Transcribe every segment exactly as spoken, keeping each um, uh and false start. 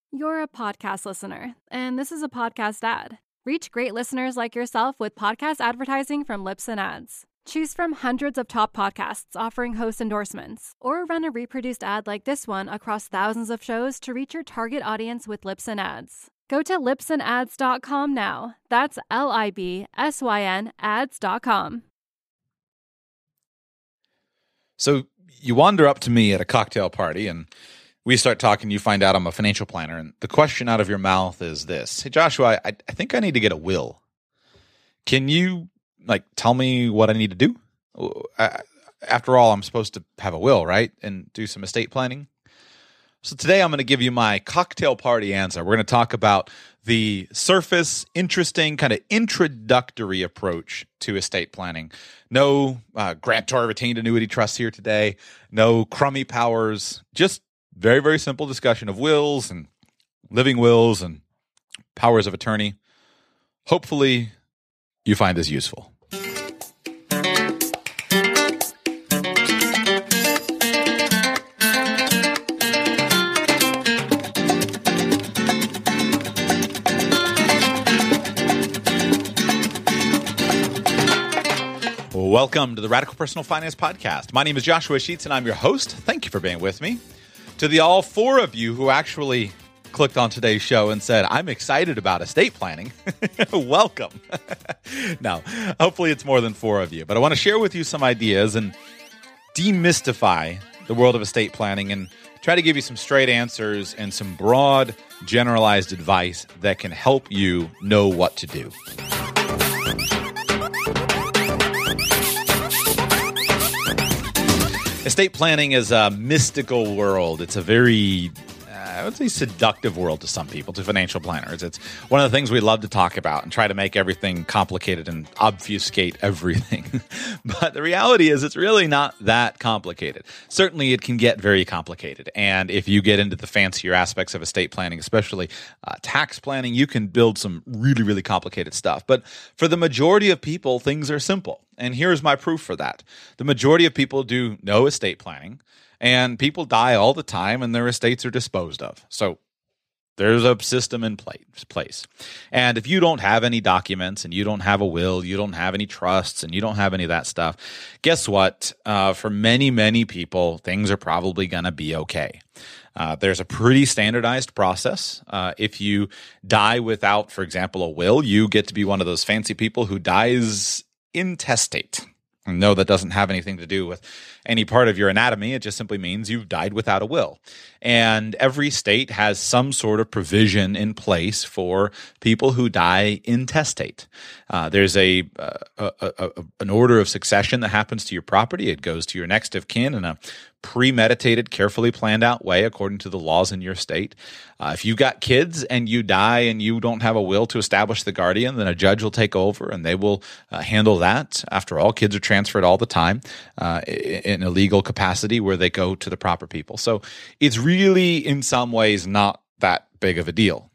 You're a podcast listener, and this is a podcast ad. Reach great listeners like yourself with podcast advertising from Libsyn Ads. Choose from hundreds of top podcasts offering host endorsements, or run a reproduced ad like this one across thousands of shows to reach your target audience with Libsyn Ads. Go to libsyn ads dot com now. That's L I B S Y N ads dot com. So you wander up to me at a cocktail party and we start talking. You find out I'm a financial planner. And the question out of your mouth is this: Hey, Joshua, I, I think I need to get a will. Can you like tell me what I need to do? I, after all, I'm supposed to have a will, right? And do some estate planning. So today I'm going to give you my cocktail party answer. We're going to talk about the surface, interesting, kind of introductory approach to estate planning. No uh, grantor retained annuity trusts here today. No crummy powers. Just very, very simple discussion of wills and living wills and powers of attorney. Hopefully you find this useful. Welcome to the Radical Personal Finance Podcast. My name is Joshua Sheets, and I'm your host. Thank you for being with me. To the all four of you who actually clicked on today's show and said, I'm excited about estate planning, welcome. Now, hopefully it's more than four of you, but I want to share with you some ideas and demystify the world of estate planning and try to give you some straight answers and some broad, generalized advice that can help you know what to do. Estate planning is a mystical world. It's a very, uh, I would say, seductive world to some people, to financial planners. It's one of the things we love to talk about and try to make everything complicated and obfuscate everything. But the reality is it's really not that complicated. Certainly it can get very complicated. And if you get into the fancier aspects of estate planning, especially uh, tax planning, you can build some really, really complicated stuff. But for the majority of people, things are simple. And here's my proof for that. The majority of people do no estate planning, and people die all the time and their estates are disposed of. So there's a system in place. And if you don't have any documents and you don't have a will, you don't have any trusts, and you don't have any of that stuff, guess what? Uh, for many, many people, things are probably going to be okay. Uh, there's a pretty standardized process. Uh, if you die without, for example, a will, you get to be one of those fancy people who dies intestate. No, that doesn't have anything to do with any part of your anatomy. It just simply means you've died without a will. And every state has some sort of provision in place for people who die intestate. Uh, there's a, a, a, a an order of succession that happens to your property. It goes to your next of kin in a premeditated, carefully planned out way according to the laws in your state. Uh, if you've got kids and you die and you don't have a will to establish the guardian, then a judge will take over and they will uh, handle that. After all, kids are transferred all the time uh, in a legal capacity where they go to the proper people. So it's really, in some ways, not that big of a deal.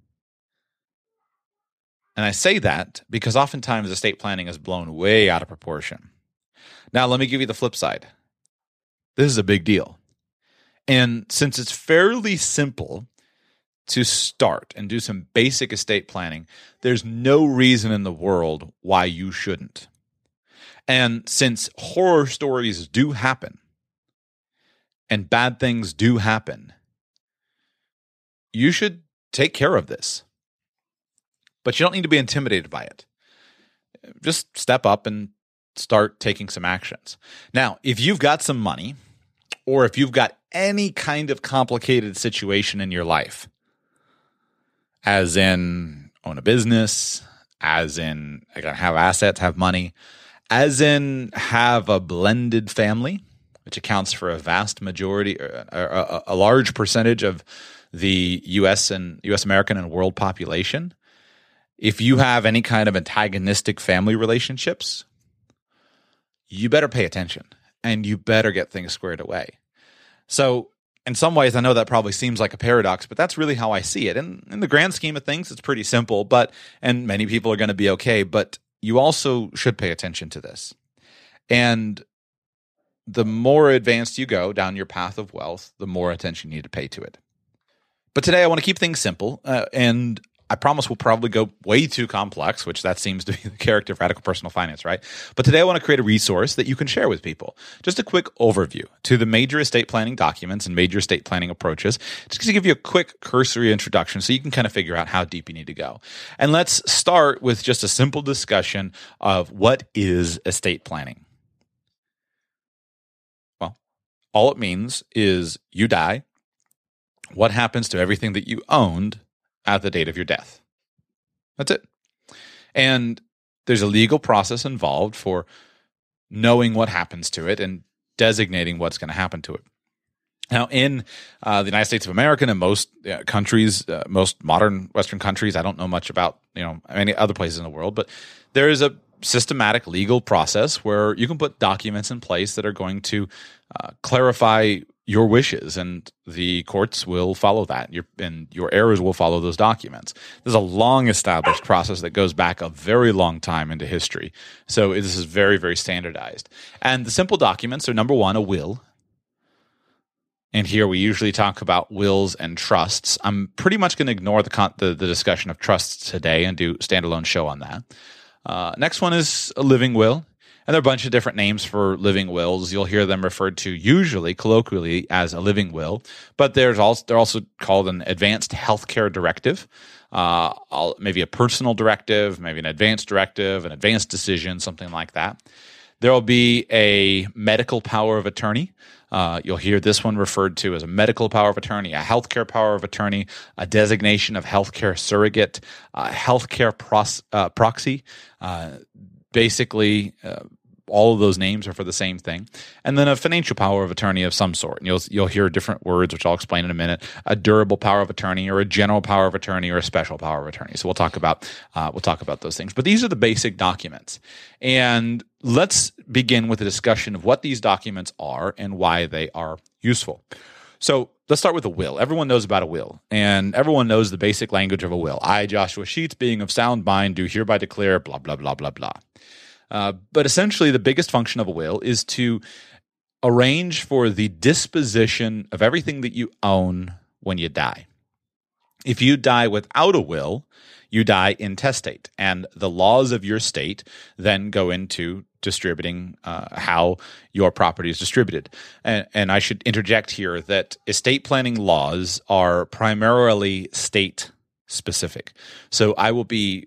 And I say that because oftentimes estate planning is blown way out of proportion. Now, let me give you the flip side. This is a big deal. And since it's fairly simple to start and do some basic estate planning, there's no reason in the world why you shouldn't. And since horror stories do happen and bad things do happen, you should take care of this. But you don't need to be intimidated by it. Just step up and start taking some actions. Now, if you've got some money, or if you've got any kind of complicated situation in your life, as in own a business, as in have assets, have money, as in have a blended family, which accounts for a vast majority, or a, a large percentage of the U S and U S American and world population, if you have any kind of antagonistic family relationships, you better pay attention and you better get things squared away. So in some ways, I know that probably seems like a paradox, but that's really how I see it. And in the grand scheme of things, it's pretty simple, but and many people are going to be okay, but you also should pay attention to this. And the more advanced you go down your path of wealth, the more attention you need to pay to it. But today I want to keep things simple, uh, and I promise we'll probably go way too complex, which that seems to be the character of Radical Personal Finance, right? But today I want to create a resource that you can share with people. Just a quick overview to the major estate planning documents and major estate planning approaches, just to give you a quick cursory introduction so you can kind of figure out how deep you need to go. And let's start with just a simple discussion of what is estate planning. Well, all it means is you die. What happens to everything that you owned at the date of your death? That's it. And there's a legal process involved for knowing what happens to it and designating what's going to happen to it. Now, in uh, the United States of America and most uh, countries, uh, most modern Western countries, I don't know much about you know any other places in the world, but there is a systematic legal process where you can put documents in place that are going to uh, clarify your wishes, and the courts will follow that. Your, and your heirs will follow those documents. There's a long-established process that goes back a very long time into history. So this is very, very standardized. And the simple documents are, number one, a will. And here we usually talk about wills and trusts. I'm pretty much going to ignore the, con- the the discussion of trusts today and do a standalone show on that. Uh, next one is a living will. And there are a bunch of different names for living wills. You'll hear them referred to usually colloquially as a living will, but there's also they're also called an advanced healthcare directive, uh, maybe a personal directive, maybe an advanced directive, an advanced decision, something like that. There will be a medical power of attorney. Uh, you'll hear this one referred to as a medical power of attorney, a healthcare power of attorney, a designation of healthcare surrogate, a healthcare pros- uh, proxy. Uh, basically, uh, all of those names are for the same thing. And then a financial power of attorney of some sort. And you'll you'll hear different words, which I'll explain in a minute. A durable power of attorney, or a general power of attorney, or a special power of attorney. So we'll talk about uh, we'll talk about those things. But these are the basic documents. And let's begin with a discussion of what these documents are and why they are useful. So let's start with a will. Everyone knows about a will, and everyone knows the basic language of a will. I, Joshua Sheets, being of sound mind, do hereby declare blah, blah, blah, blah, blah. Uh, but essentially, the biggest function of a will is to arrange for the disposition of everything that you own when you die. If you die without a will, you die intestate, and the laws of your state then go into distributing uh, how your property is distributed. And, and I should interject here that estate planning laws are primarily state specific. So I will be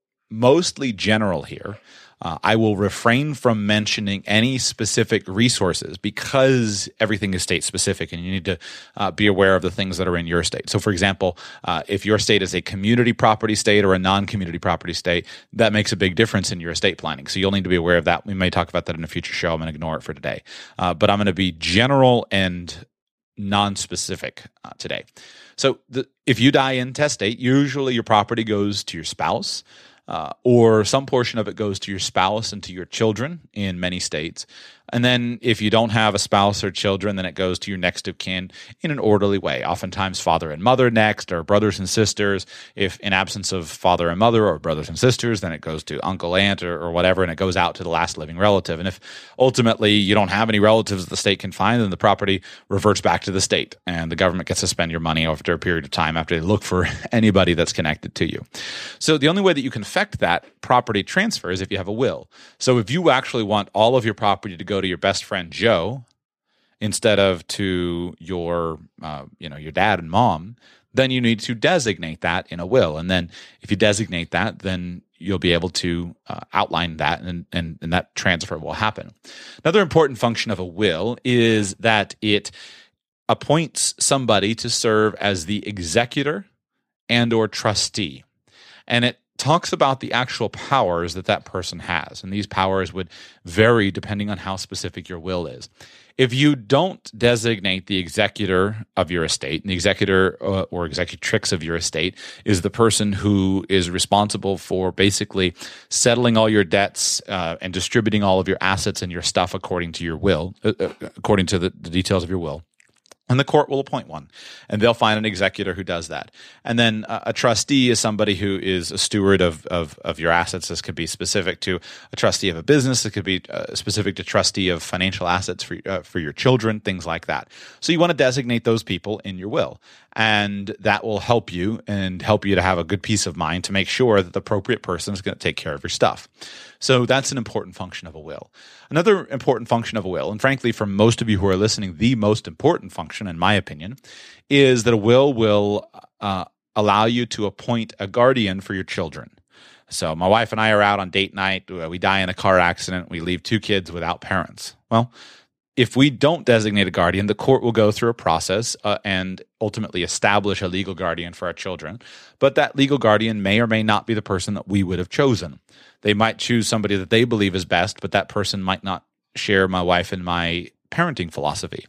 mostly general here. Uh, I will refrain from mentioning any specific resources because everything is state specific, and you need to uh, be aware of the things that are in your state. So, for example, uh, if your state is a community property state or a non-community property state, that makes a big difference in your estate planning. So you'll need to be aware of that. We may talk about that in a future show. I'm going to ignore it for today. Uh, but I'm going to be general and non-specific uh, today. So the, if you die intestate, usually your property goes to your spouse, Uh, or some portion of it goes to your spouse and to your children in many states. And then if you don't have a spouse or children, then it goes to your next of kin in an orderly way. Oftentimes father and mother next, or brothers and sisters. If in absence of father and mother or brothers and sisters, then it goes to uncle, aunt, or, or whatever, and it goes out to the last living relative. And if ultimately you don't have any relatives that the state can find, then the property reverts back to the state, and the government gets to spend your money after a period of time after they look for anybody that's connected to you. So the only way that you can affect that property transfer is if you have a will. So if you actually want all of your property to go to your best friend Joe instead of to your uh, you know your dad and mom, then you need to designate that in a will. And then if you designate that, then you'll be able to uh, outline that, and, and, and that transfer will happen. Another important function of a will is that it appoints somebody to serve as the executor and or trustee. And it talks about the actual powers that that person has. And these powers would vary depending on how specific your will is. If you don't designate the executor of your estate, and the executor uh, or executrix of your estate is the person who is responsible for basically settling all your debts uh, and distributing all of your assets and your stuff according to your will, uh, according to the, the details of your will. And the court will appoint one, and they'll find an executor who does that. And then uh, a trustee is somebody who is a steward of, of of your assets. This could be specific to a trustee of a business. It could be uh, specific to trustee of financial assets for uh, for your children, things like that. So you want to designate those people in your will, and that will help you and help you to have a good peace of mind to make sure that the appropriate person is going to take care of your stuff. So that's an important function of a will. Another important function of a will, and frankly, for most of you who are listening, the most important function, in my opinion, is that a will will uh, allow you to appoint a guardian for your children. So my wife and I are out on date night. We die in a car accident. We leave two kids without parents. Well, if we don't designate a guardian, the court will go through a process uh, and ultimately establish a legal guardian for our children. But that legal guardian may or may not be the person that we would have chosen. They might choose somebody that they believe is best, but that person might not share my wife and my parenting philosophy.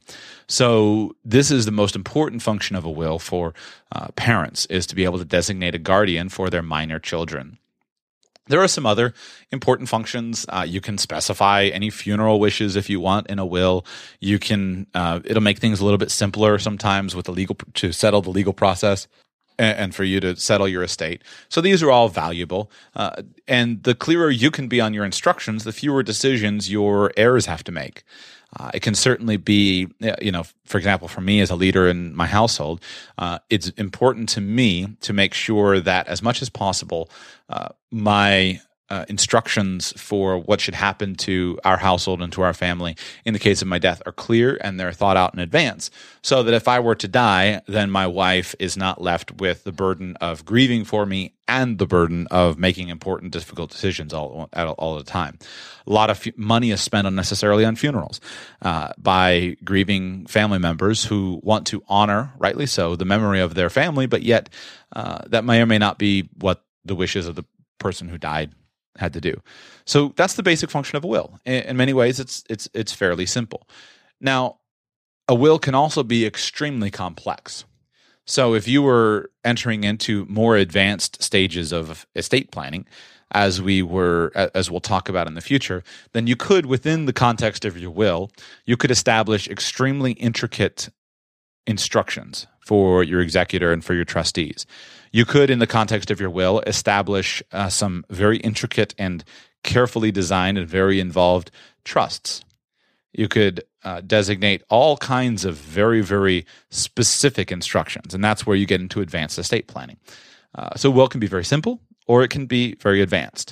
So this is the most important function of a will for uh, parents, is to be able to designate a guardian for their minor children. There are some other important functions. Uh, you can specify any funeral wishes if you want in a will. You can. Uh, it'll make things a little bit simpler sometimes with the legal to settle the legal process and, and for you to settle your estate. So these are all valuable. Uh, and the clearer you can be on your instructions, the fewer decisions your heirs have to make. Uh, it can certainly be, you know, for example, for me as a leader in my household, uh, it's important to me to make sure that as much as possible, uh, my uh, instructions for what should happen to our household and to our family in the case of my death are clear and they're thought out in advance, so that if I were to die, then my wife is not left with the burden of grieving for me and the burden of making important, difficult decisions all, all, all the time. A lot of f- money is spent unnecessarily on funerals uh, by grieving family members who want to honor, rightly so, the memory of their family, but yet uh, that may or may not be what the wishes of the person who died had to do. So that's the basic function of a will. In, in many ways, it's it's it's fairly simple. Now, a will can also be extremely complex. So if you were entering into more advanced stages of estate planning, as we were, as we'll talk about in the future, then you could, within the context of your will, you could establish extremely intricate instructions for your executor and for your trustees. You could, in the context of your will, establish uh, some very intricate and carefully designed and very involved trusts. You could uh, designate all kinds of very, very specific instructions, and that's where you get into advanced estate planning. Uh, so will can be very simple, or it can be very advanced.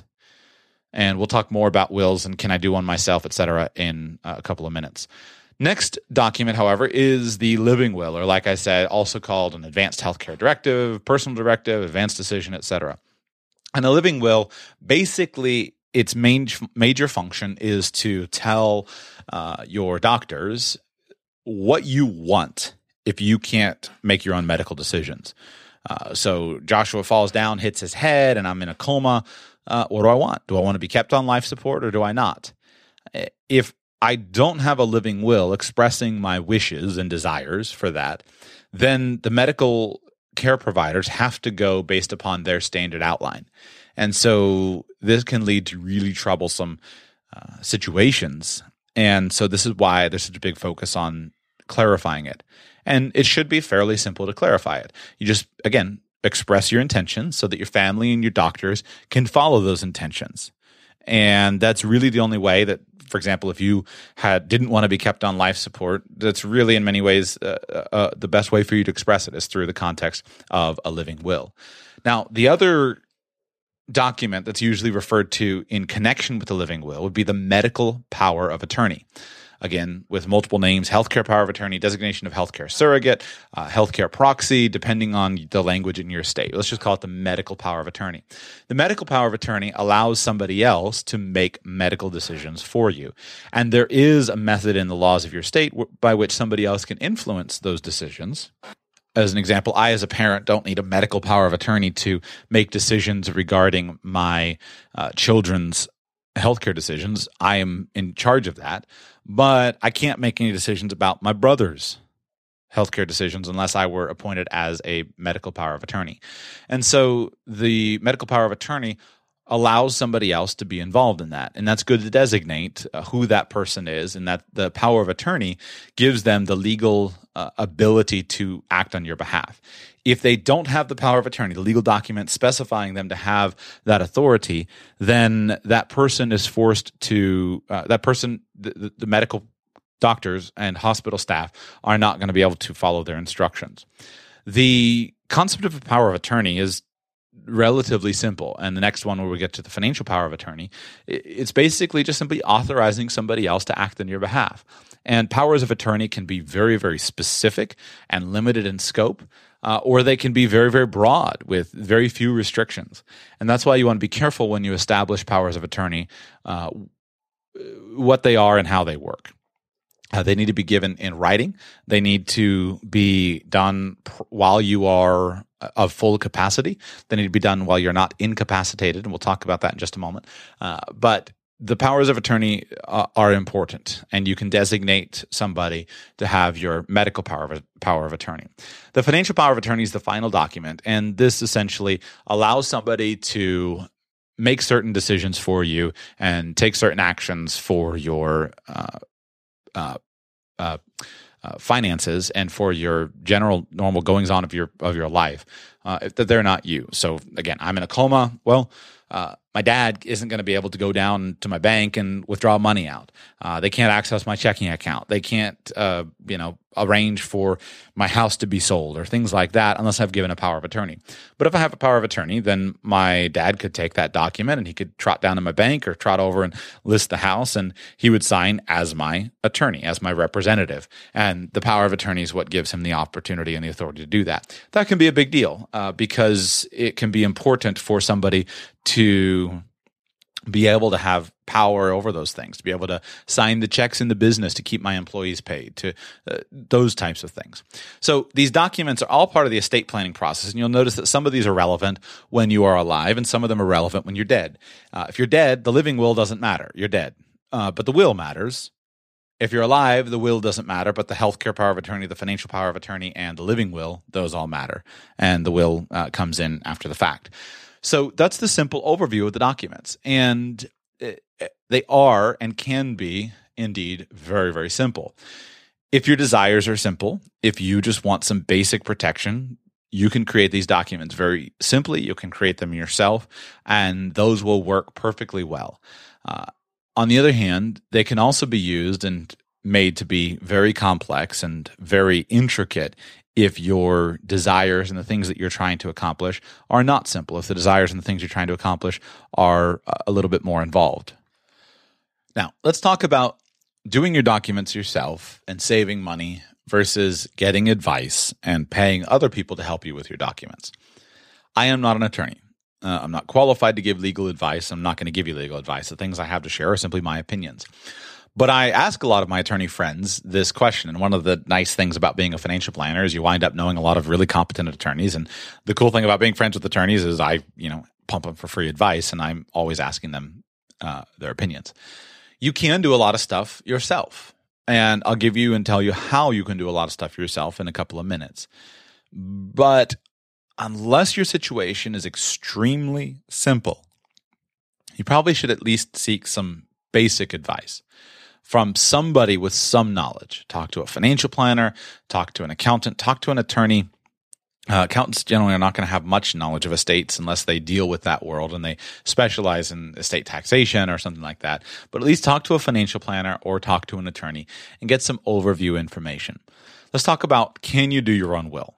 And we'll talk more about wills and can I do one myself, et cetera, in uh, a couple of minutes. Next document, however, is the living will, or like I said, also called an advanced healthcare directive, personal directive, advanced decision, et cetera. And a living will, basically, its main major function is to tell uh, your doctors what you want if you can't make your own medical decisions. Uh, so Joshua falls down, hits his head, and I'm in a coma. Uh, what do I want? Do I want to be kept on life support or do I not? If I don't have a living will expressing my wishes and desires for that, then the medical care providers have to go based upon their standard outline. And so this can lead to really troublesome uh, situations. And so this is why there's such a big focus on clarifying it. And it should be fairly simple to clarify it. You just, again, express your intentions so that your family and your doctors can follow those intentions. And that's really the only way that, for example, if you had didn't want to be kept on life support, that's really in many ways uh, uh, the best way for you to express it is through the context of a living will. Now, the other document that's usually referred to in connection with the living will would be the medical power of attorney. Again, with multiple names: healthcare power of attorney, designation of healthcare surrogate, uh, healthcare proxy, depending on the language in your state. Let's just call it the medical power of attorney. The medical power of attorney allows somebody else to make medical decisions for you. And there is a method in the laws of your state w- by which somebody else can influence those decisions. As an example, I as a parent don't need a medical power of attorney to make decisions regarding my uh, children's healthcare decisions. I am in charge of that. But I can't make any decisions about my brother's healthcare decisions unless I were appointed as a medical power of attorney. And so the medical power of attorney allows somebody else to be involved in that. And that's good to designate uh, who that person is, and that the power of attorney gives them the legal uh, ability to act on your behalf. If they don't have the power of attorney, the legal document specifying them to have that authority, then that person is forced to, uh, that person, the, the medical doctors and hospital staff are not going to be able to follow their instructions. The concept of power of attorney is relatively simple. And the next one, where we get to the financial power of attorney, it's basically just simply authorizing somebody else to act on your behalf. And powers of attorney can be very, very specific and limited in scope, uh, or they can be very, very broad with very few restrictions. And that's why you want to be careful when you establish powers of attorney, uh, what they are and how they work. Uh, they need to be given in writing. They need to be done pr- while you are of full capacity. They need to be done while you're not incapacitated, and we'll talk about that in just a moment. Uh, but the powers of attorney uh, are important, and you can designate somebody to have your medical power of, power of attorney. The financial power of attorney is the final document, and this essentially allows somebody to make certain decisions for you and take certain actions for your uh, uh, uh, uh, finances and for your general normal goings on of your of your life, uh, that they're not you. So again, I'm in a coma. Well, uh, my dad isn't going to be able to go down to my bank and withdraw money out. Uh, they can't access my checking account. They can't, uh, you know, arrange for my house to be sold or things like that unless I've given a power of attorney. But if I have a power of attorney, then my dad could take that document and he could trot down to my bank or trot over and list the house, and he would sign as my attorney, as my representative. And the power of attorney is what gives him the opportunity and the authority to do that. That can be a big deal uh, because it can be important for somebody to be able to have power over those things, to be able to sign the checks in the business to keep my employees paid, to uh, those types of things. So these documents are all part of the estate planning process, and you'll notice that some of these are relevant when you are alive, and some of them are relevant when you're dead. Uh, if you're dead, the living will doesn't matter. You're dead. Uh, but the will matters. If you're alive, the will doesn't matter, but the healthcare power of attorney, the financial power of attorney, and the living will, those all matter. And the will uh, comes in after the fact. So that's the simple overview of the documents. And they are and can be indeed very, very simple. If your desires are simple, if you just want some basic protection, you can create these documents very simply. You can create them yourself, and those will work perfectly well. Uh, on the other hand, they can also be used and made to be very complex and very intricate if your desires and the things that you're trying to accomplish are not simple, if the desires and the things you're trying to accomplish are a little bit more involved. Now, let's talk about doing your documents yourself and saving money versus getting advice and paying other people to help you with your documents. I am not an attorney. Uh, I'm not qualified to give legal advice. I'm not going to give you legal advice. The things I have to share are simply my opinions. But I ask a lot of my attorney friends this question, and one of the nice things about being a financial planner is you wind up knowing a lot of really competent attorneys. And the cool thing about being friends with attorneys is I, you know, pump them for free advice, and I'm always asking them uh, their opinions. You can do a lot of stuff yourself, and I'll give you and tell you how you can do a lot of stuff yourself in a couple of minutes. But unless your situation is extremely simple, you probably should at least seek some basic advice from somebody with some knowledge. Talk to a financial planner, talk to an accountant, talk to an attorney. Uh, accountants generally are not going to have much knowledge of estates unless they deal with that world and they specialize in estate taxation or something like that. But at least talk to a financial planner or talk to an attorney and get some overview information. Let's talk about, can you do your own will?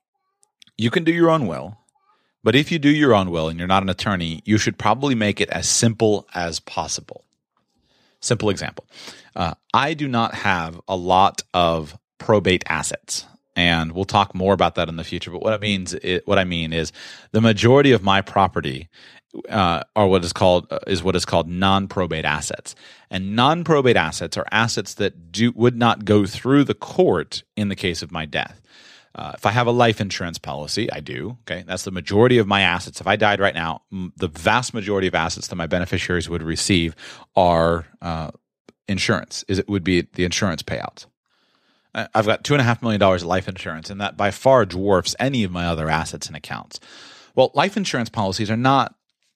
You can do your own will, but if you do your own will and you're not an attorney, you should probably make it as simple as possible. Simple example. Uh, I do not have a lot of probate assets, and we'll talk more about that in the future. But what it means, it, what I mean is, the majority of my property uh, are what is called uh, is what is called non-probate assets, and non-probate assets are assets that do would not go through the court in the case of my death. Uh, if I have a life insurance policy, I do. Okay, that's the majority of my assets. If I died right now, m- the vast majority of assets that my beneficiaries would receive are uh, insurance. Is it would be the insurance payouts. Uh, I've got two and a half million dollars of life insurance, and that by far dwarfs any of my other assets and accounts. Well, life insurance policies are not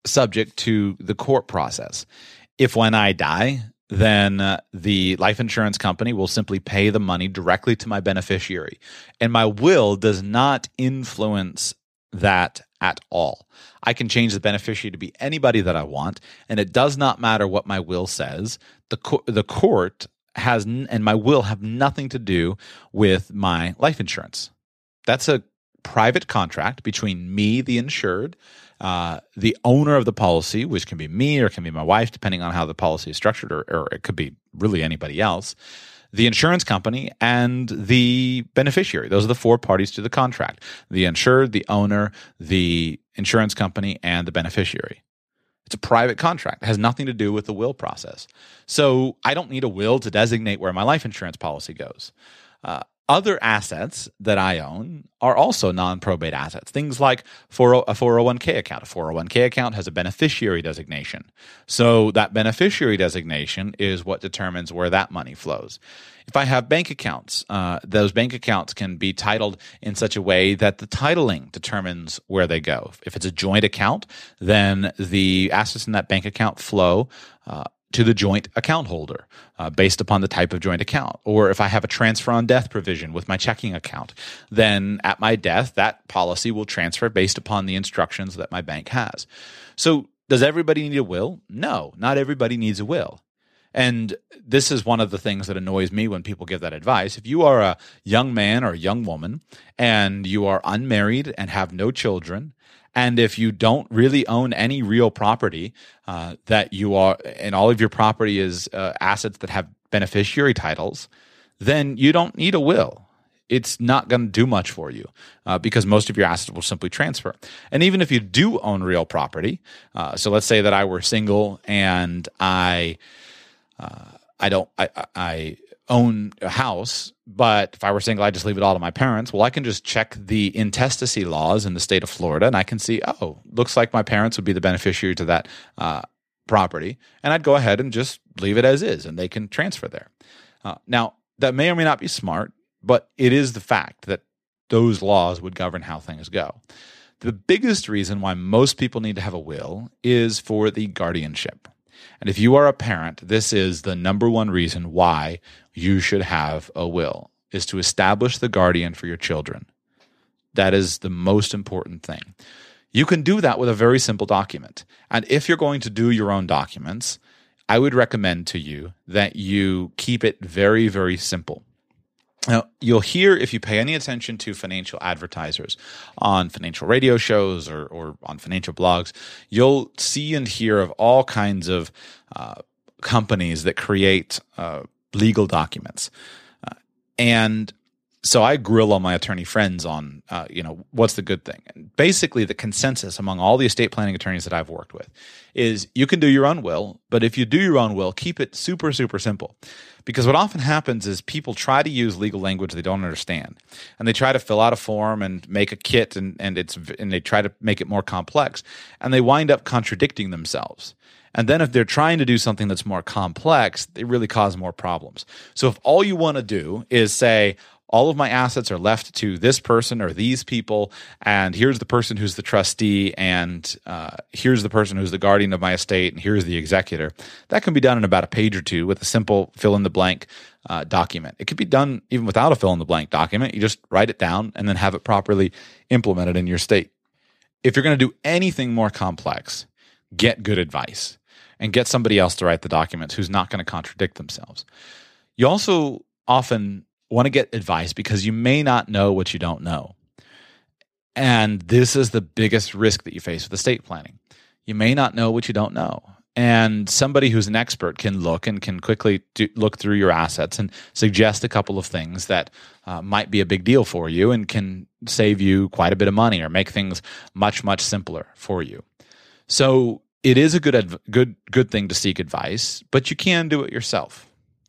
subject to the court process. If when I die, then uh, the life insurance company will simply pay the money directly to my beneficiary. And my will does not influence that at all. I can change the beneficiary to be anybody that I want, and it does not matter what my will says. The co- the court has n- and my will have nothing to do with my life insurance. That's a private contract between me, the insured, uh, the owner of the policy, which can be me or can be my wife, depending on how the policy is structured, or, or it could be really anybody else, the insurance company, and the beneficiary. Those are the four parties to the contract: the insured, the owner, the insurance company, and the beneficiary. It's a private contract. It has nothing to do with the will process. So I don't need a will to designate where my life insurance policy goes. Uh, Other assets that I own are also non-probate assets. Things like a four oh one k account. A four oh one k account has a beneficiary designation. So that beneficiary designation is what determines where that money flows. If I have bank accounts, uh, those bank accounts can be titled in such a way that the titling determines where they go. If it's a joint account, then the assets in that bank account flow uh, to the joint account holder uh, based upon the type of joint account. Or if I have a transfer on death provision with my checking account, then at my death, that policy will transfer based upon the instructions that my bank has. So does everybody need a will? No, not everybody needs a will. And this is one of the things that annoys me when people give that advice. If you are a young man or a young woman and you are unmarried and have no children, and if you don't really own any real property, uh, that you are, and all of your property is uh, assets that have beneficiary titles, then you don't need a will. It's not going to do much for you uh, because most of your assets will simply transfer. And even if you do own real property, uh, so let's say that I were single and I, uh, I don't, I, I own a house, but if I were single, I'd just leave it all to my parents. Well, I can just check the intestacy laws in the state of Florida, and I can see, oh, looks like my parents would be the beneficiary to that uh, property, and I'd go ahead and just leave it as is, and they can transfer there. Uh, now, that may or may not be smart, but it is the fact that those laws would govern how things go. The biggest reason why most people need to have a will is for the guardianship. And if you are a parent, this is the number one reason why you should have a will, is to establish the guardian for your children. That is the most important thing. You can do that with a very simple document. And if you're going to do your own documents, I would recommend to you that you keep it very, very simple. Now, you'll hear, if you pay any attention to financial advertisers on financial radio shows or, or on financial blogs, you'll see and hear of all kinds of uh, companies that create uh, legal documents. Uh, and so I grill all my attorney friends on, uh, you know, what's the good thing? And basically, the consensus among all the estate planning attorneys that I've worked with is you can do your own will, but if you do your own will, keep it super, super simple. Because what often happens is people try to use legal language they don't understand, and they try to fill out a form and make a kit, and and it's and they try to make it more complex, and they wind up contradicting themselves. And then if they're trying to do something that's more complex, they really cause more problems. So if all you want to do is say, all of my assets are left to this person or these people, and here's the person who's the trustee, and uh, here's the person who's the guardian of my estate, and here's the executor. That can be done in about a page or two with a simple fill-in-the-blank uh, document. It could be done even without a fill-in-the-blank document. You just write it down and then have it properly implemented in your state. If you're going to do anything more complex, get good advice and get somebody else to write the documents who's not going to contradict themselves. You also often want to get advice because you may not know what you don't know. And this is the biggest risk that you face with estate planning. You may not know what you don't know. And somebody who's an expert can look and can quickly do, look through your assets and suggest a couple of things that uh, might be a big deal for you and can save you quite a bit of money or make things much, much simpler for you. So it is a good, adv- good, good thing to seek advice, but you can do it yourself.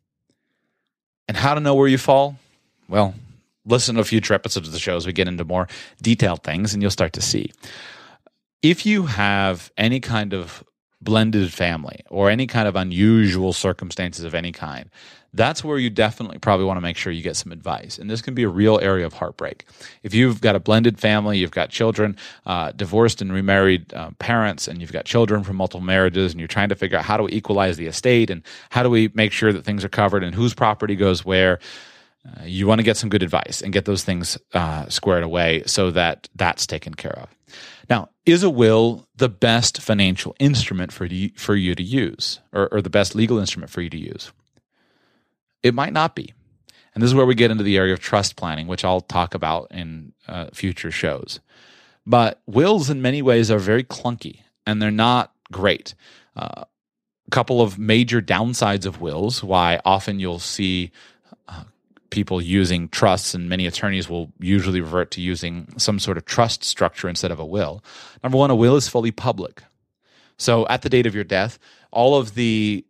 And how to know where you fall? Well, listen to a future episodes of the show as we get into more detailed things, and you'll start to see. If you have any kind of blended family or any kind of unusual circumstances of any kind, that's where you definitely probably want to make sure you get some advice. And this can be a real area of heartbreak. If you've got a blended family, you've got children, uh, divorced and remarried uh, parents, and you've got children from multiple marriages, and you're trying to figure out how do we equalize the estate and how do we make sure that things are covered and whose property goes where, uh, you want to get some good advice and get those things uh, squared away so that that's taken care of. Now, is a will the best financial instrument for you, for you to use, or, or the best legal instrument for you to use? It might not be. And this is where we get into the area of trust planning, which I'll talk about in uh, future shows. But wills in many ways are very clunky, and they're not great. Uh, a couple of major downsides of wills, why often you'll see uh, people using trusts, and many attorneys will usually revert to using some sort of trust structure instead of a will. Number one, a will is fully public. So at the date of your death, all of the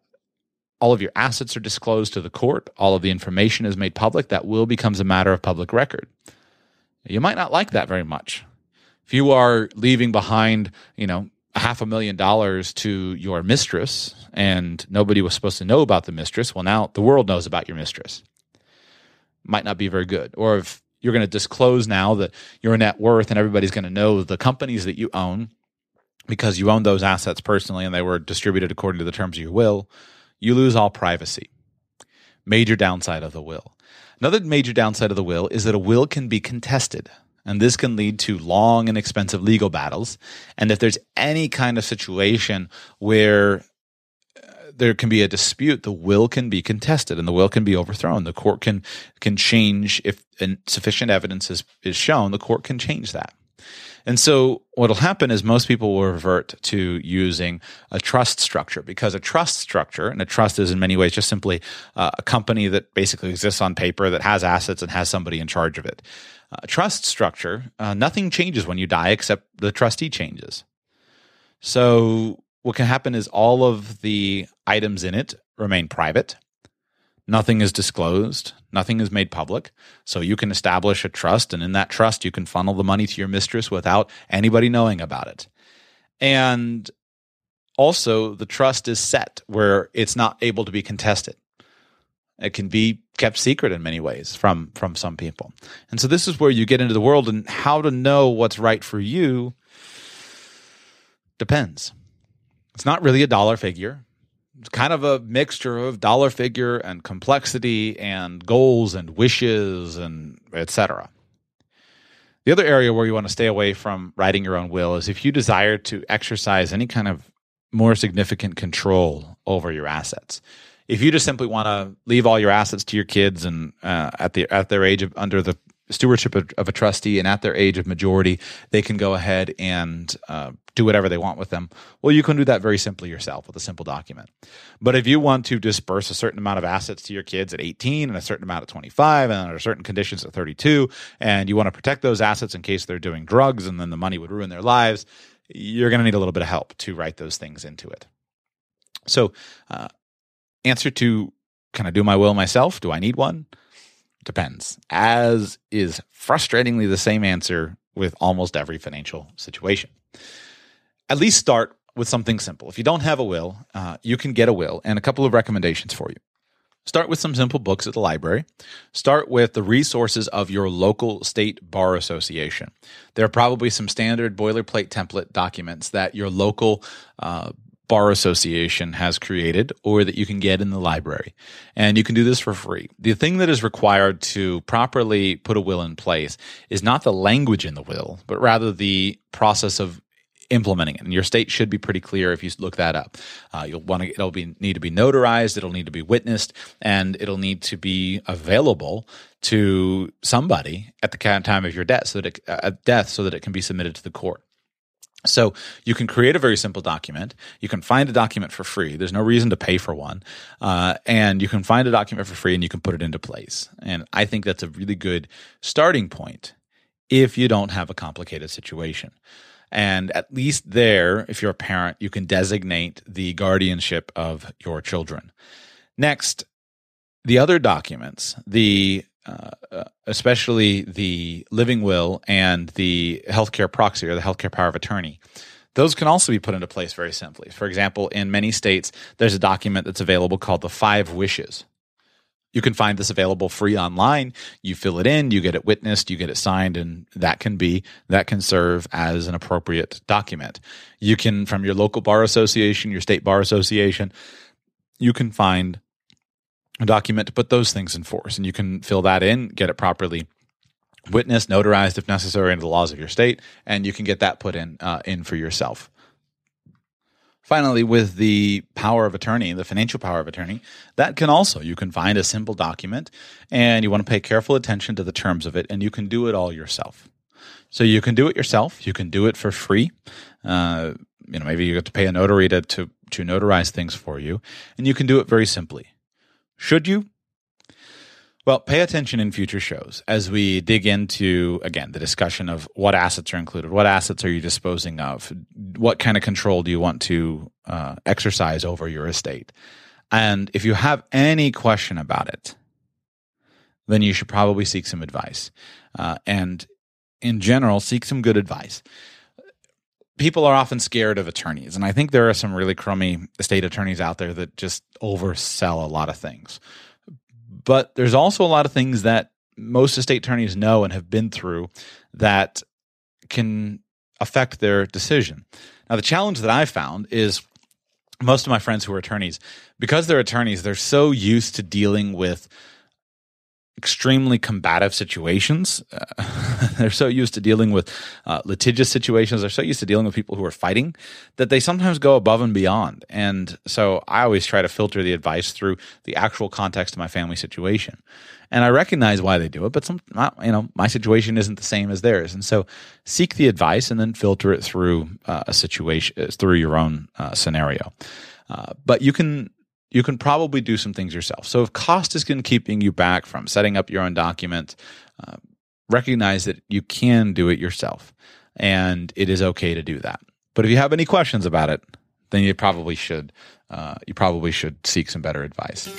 All of your assets are disclosed to the court. All of the information is made public. That will becomes a matter of public record. You might not like that very much. If you are leaving behind, you know, half a million dollars to your mistress and nobody was supposed to know about the mistress, well, now the world knows about your mistress. Might not be very good. Or if you're going to disclose now that your net worth and everybody's going to know the companies that you own because you own those assets personally and they were distributed according to the terms of your will, you lose all privacy. Major downside of the will. Another major downside of the will is that a will can be contested, and this can lead to long and expensive legal battles. And if there's any kind of situation where there can be a dispute, the will can be contested and the will can be overthrown. The court can can change, if sufficient evidence is, is shown, the court can change that. And so what will happen is most people will revert to using a trust structure, because a trust structure, and a trust is in many ways just simply uh, a company that basically exists on paper that has assets and has somebody in charge of it. A trust structure, uh, nothing changes when you die except the trustee changes. So what can happen is all of the items in it remain private. Nothing is disclosed. Nothing is made public. So you can establish a trust, and in that trust, you can funnel the money to your mistress without anybody knowing about it. And also, the trust is set where it's not able to be contested. It can be kept secret in many ways from, from some people. And so this is where you get into the world, and how to know what's right for you depends. It's not really a dollar figure. It's kind of a mixture of dollar figure and complexity and goals and wishes and et cetera. The other area where you want to stay away from writing your own will is if you desire to exercise any kind of more significant control over your assets. If you just simply want to leave all your assets to your kids and uh, at the at their age of under the stewardship of, of a trustee, and at their age of majority, they can go ahead and uh, do whatever they want with them. Well, you can do that very simply yourself with a simple document. But if you want to disperse a certain amount of assets to your kids at eighteen and a certain amount at twenty-five and under certain conditions at thirty-two, and you want to protect those assets in case they're doing drugs and then the money would ruin their lives, you're going to need a little bit of help to write those things into it. So, uh, answer to, can I do my will myself? Do I need one? Depends, as is frustratingly the same answer with almost every financial situation. At least start with something simple. If you don't have a will, uh, you can get a will, and a couple of recommendations for you. Start with some simple books at the library. Start with the resources of your local state bar association. There are probably some standard boilerplate template documents that your local uh, bar association has created or that you can get in the library. And you can do this for free. The thing that is required to properly put a will in place is not the language in the will, but rather the process of implementing it. And your state should be pretty clear if you look that up. Uh, you'll want to, it'll be need to be notarized, it'll need to be witnessed, and it'll need to be available to somebody at the time of your death, so that it, uh, death, so that it can be submitted to the court. So you can create a very simple document. You can find a document for free. There's no reason to pay for one. Uh, and you can find a document for free and you can put it into place. And I think that's a really good starting point if you don't have a complicated situation. And at least there, if you're a parent, you can designate the guardianship of your children. Next, the other documents, the Uh, especially the living will and the healthcare proxy or the healthcare power of attorney, those can also be put into place very simply. For example, in many states, there's a document that's available called the Five Wishes. You can find this available free online. You fill it in, you get it witnessed, you get it signed, and that can be, that can serve as an appropriate document. You can, from your local bar association, your state bar association, you can find a document to put those things in force, and you can fill that in, get it properly witnessed, notarized if necessary under the laws of your state, and you can get that put in, uh, in for yourself. Finally, with the power of attorney, the financial power of attorney, that can also, you can find a simple document and you want to pay careful attention to the terms of it, and you can do it all yourself. So you can do it yourself. You can do it for free. Uh, you know, maybe you have to pay a notary to, to, to notarize things for you, and you can do it very simply. Should you? Well, pay attention in future shows as we dig into, again, the discussion of what assets are included. What assets are you disposing of? What kind of control do you want to uh, exercise over your estate? And if you have any question about it, then you should probably seek some advice. Uh, and in general, seek some good advice. People are often scared of attorneys, and I think there are some really crummy estate attorneys out there that just oversell a lot of things. But there's also a lot of things that most estate attorneys know and have been through that can affect their decision. Now, the challenge that I found is most of my friends who are attorneys, because they're attorneys, they're so used to dealing with extremely combative situations. Uh, they're so used to dealing with uh, litigious situations. They're so used to dealing with people who are fighting that they sometimes go above and beyond. And so I always try to filter the advice through the actual context of my family situation. And I recognize why they do it, but some, you know, my situation isn't the same as theirs. And so seek the advice and then filter it through uh, a situation, through your own uh, scenario. Uh, but you can You can probably do some things yourself. So if cost is keeping you back from setting up your own document, uh, recognize that you can do it yourself, and it is okay to do that. But if you have any questions about it, then you probably should uh, you probably should seek some better advice.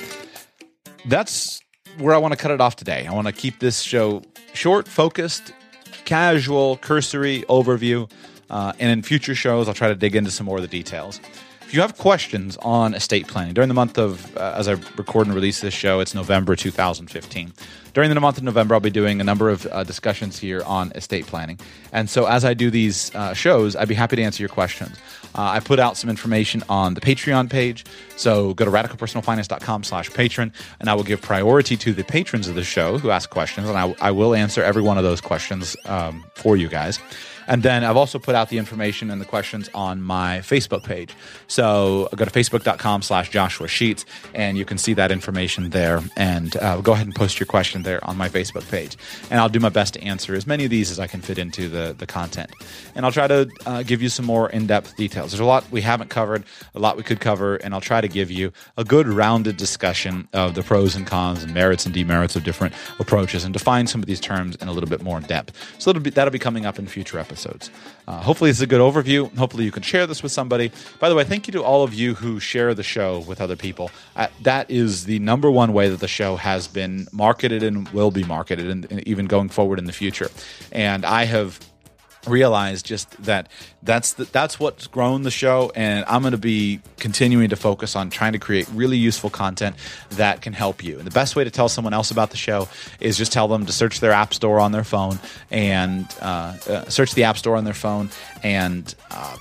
That's where I want to cut it off today. I want to keep this show short, focused, casual, cursory overview, uh, and in future shows, I'll try to dig into some more of the details. If you have questions on estate planning during the month of, uh, as I record and release this show, it's November two thousand fifteen. During the month of November, I'll be doing a number of uh, discussions here on estate planning. And so as I do these uh, shows, I'd be happy to answer your questions. Uh, I put out some information on the Patreon page. So go to radicalpersonalfinance.com slash patron, and I will give priority to the patrons of the show who ask questions, and I, I will answer every one of those questions um, for you guys. And then I've also put out the information and the questions on my Facebook page. So go to facebook.com slash Joshua Sheets, and you can see that information there. And uh, go ahead and post your question there on my Facebook page. And I'll do my best to answer as many of these as I can fit into the, the content. And I'll try to uh, give you some more in-depth details. There's a lot we haven't covered, a lot we could cover, and I'll try to give you a good rounded discussion of the pros and cons and merits and demerits of different approaches, and define some of these terms in a little bit more in depth. So that'll be, that'll be coming up in future episodes. Uh, hopefully this is a good overview. Hopefully you can share this with somebody. By the way, thank you to all of you who share the show with other people. Uh, that is the number one way that the show has been marketed and will be marketed, and, and even going forward in the future. And I have realized just that that's the, that's what's grown the show, and I'm going to be continuing to focus on trying to create really useful content that can help you. And the best way to tell someone else about the show is just tell them to search their app store on their phone and uh, uh, search the app store on their phone and uh,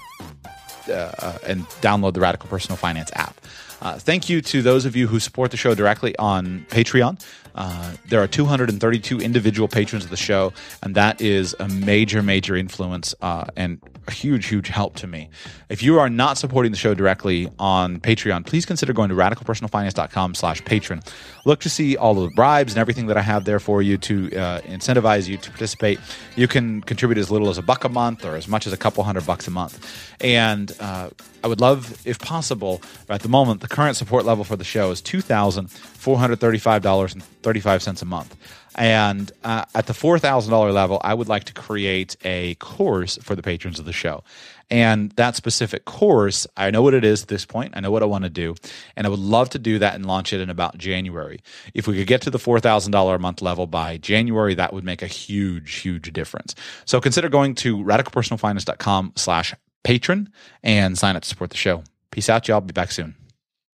uh, and download the Radical Personal Finance app. Uh, thank you to those of you who support the show directly on Patreon. Uh, there are two hundred thirty-two individual patrons of the show, and that is a major, major influence uh, and a huge, huge help to me. If you are not supporting the show directly on Patreon, please consider going to radicalpersonalfinance.com slash patron. Look to see all of the bribes and everything that I have there for you to uh, incentivize you to participate. You can contribute as little as a buck a month or as much as a couple hundred bucks a month. And uh, I would love, if possible, at the moment, the current support level for the show is two thousand four hundred thirty-five dollars and thirty-five cents a month. And uh, at the four thousand dollars level, I would like to create a course for the patrons of the show. And that specific course, I know what it is at this point. I know what I want to do. And I would love to do that and launch it in about January. If we could get to the four thousand dollars a month level by January, that would make a huge, huge difference. So consider going to radicalpersonalfinance.com slash patron and sign up to support the show. Peace out, y'all. Be back soon.